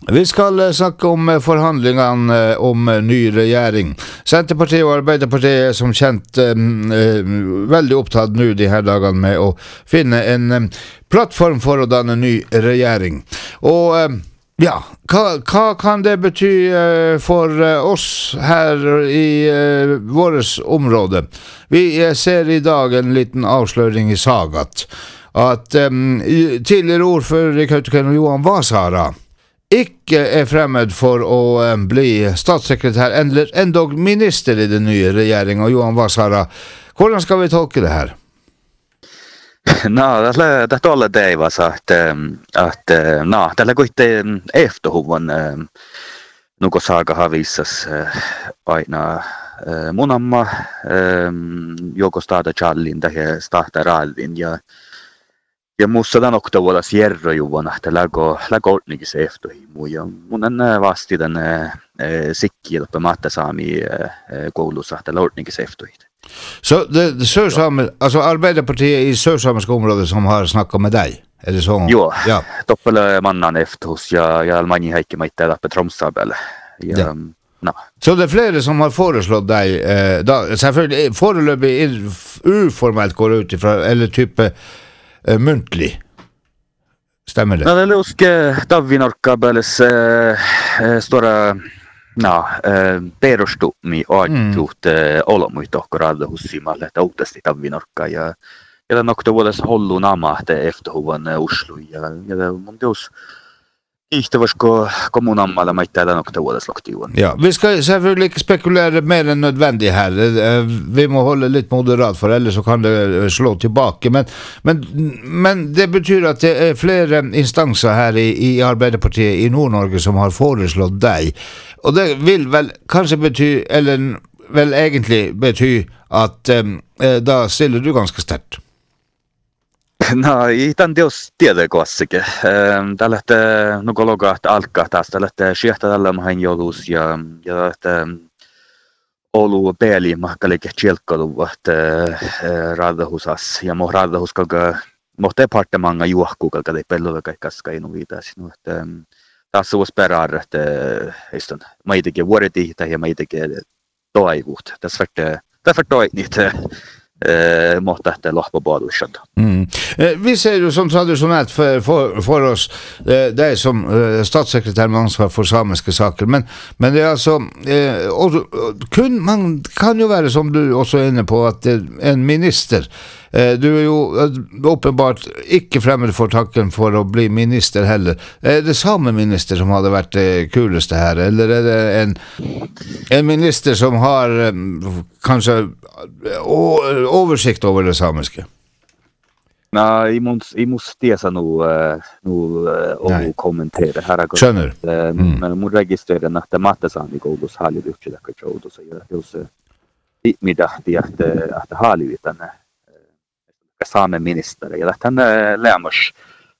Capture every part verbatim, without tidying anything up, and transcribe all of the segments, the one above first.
Vi skal snakke om forhandlingene om ny regjering. Senterpartiet og Arbeiderpartiet er som kjent eh, veldig opptatt nå de her dagene med å finne en eh, plattform for å danne ny regjering. Og eh, ja, hva, hva kan det bety eh, for eh, oss her i eh, vårt område? Vi eh, ser i dag en liten avsløring i Sagat at eh, tidligere ordfører i Kautokeino Johan Vasara ikke er fremmed for å um, bli statssekretær eller endog minister i den nye regjeringen. Og Johan Vasara, hvordan skal vi tolke det her? No, det är alla det var så att att no, det går inte efterhuvuden något saga har visats aina munamma joko starta challin där starta rallin ja ja musta den okta voida sierra juvan että lägo lägo ordnigis efterhimu ja munen vasti den sikkiel på Mattasami koulussa että ordnigis efterhit. Så det, det Sörsam, alltså Arbeiderpartiet i Sörsamiska området som har snackat med dig? Är det så? Jo, ja. Toppele mannan efter hos jag jag Almani Heike mitt där på Tromsabel. Ja. ja. No. Så det är flera som har föreslått dig eh, då selvfølgelig foreløpig uformellt går ut ifrån eller typ eh, muntlig. Stämmer det? Ja, det är luske Davinorkabels eh, stora no, perustumi ajut olomuit okkoralda hussimalle tautasti Davinorkka ja ja nokta vuodessa hollu nama te efterhuvan Oslo ja ja mun teus ihtäväskö kommunammalla maittäällä nokta vuodessa loktiuan. Ja, vi ska selvfølgelig ikke spekulere mer enn nødvendig her. Vi må holde litt moderat for ellers så kan det slå tilbake. Men, men, men det betyr at det er flere instanser her i, i Arbeiderpartiet i Nord-Norge som har foreslått deg. Og det vil vel kanskje bety, eller vel egentlig bety at um, da stiller du ganske sterkt. Nei, tämän teos tiedekoassakin. Tällä että nukologat alkaa taas tällä että sieltä tällä mahin joulus ja ja että Oulu peli mahkalikin tjelkkaluvat radahusas ja mo radahus kalka mohte partemanga juokku kalka de pellolla kaikkas kainu viitas no että taas was perar että iston maitike vuoreti tai maitike toivut. Tässä vart därför då inte eh måste det låta på duschen. Mm. Eh, vi ser ju som traditionellt för för, för oss eh, det är som eh, statssekretär med ansvar för samiska saker men men det är alltså eh, och, kun, man kan ju vara som du också är inne på att eh, en minister eh, du är ju uppenbart inte främmande för tanken för att bli minister heller. Är det samma minister som hade varit det kulaste här eller är det en en minister som har eh, kanske oversikt över det samiska? Nej, i måste i måste det så nu nu och kommentera här går. Skönner. Men må registrera att det Mattasami Godos har ju gjort det kanske och så gör det så i middag det att att det har ju den same minister ja att han lämmas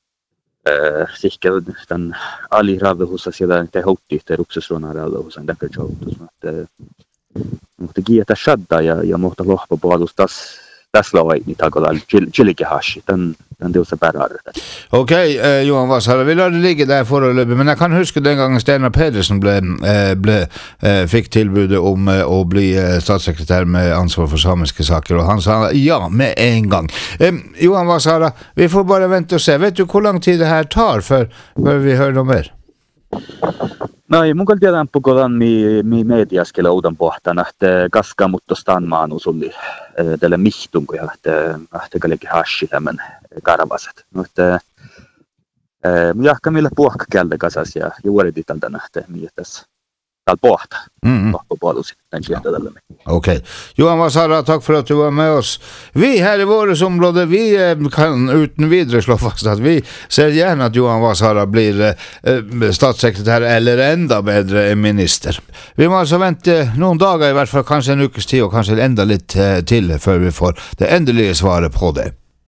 eh säkert den Ali Rave hos sig där det hotigt det också från Rave hos den där kanske så att mutta gieta shadda ja ja mohta lohpa puolustas tässä loi niitä kolla chilikehashi den den det så bara. Okej, okay, eh, Johan Vasara, vi lar det ligge där foreløpig, men jeg kan huske den gangen Steinar Pedersen ble, eh, ble eh, fikk tilbudet om eh, å bli eh, statssekretær med ansvar for samiske saker, og han sa ja med en gang. Eh, Johan Vasara, vi får bare vente og se. Vet du hvor lang tid det her tar før, før vi hører noe mer? Nei, mun tiedän pukodan mi mi mediaskele uuden pohtan että kaska mutta stanmaan usulli tälle mihtun kun että että kallekin hashi tämän karvaset. No että eh jahka millä puhka kältä kasas ja juuritit tältä nähte miettäs tal pohta. På bådos den sieltä tälle. Okej. Johan Vasara, tack för att du var med oss. Vi här i vårt område, vi kan utan vidare slå fast att vi ser gärna att Johan Vasara blir eh, statssekretär eller ända bättre en minister. Vi måste alltså vänta någon dagar i hvert fall, kanske en ukes tid och kanske ända lite till för vi får det ändliga svaret på det.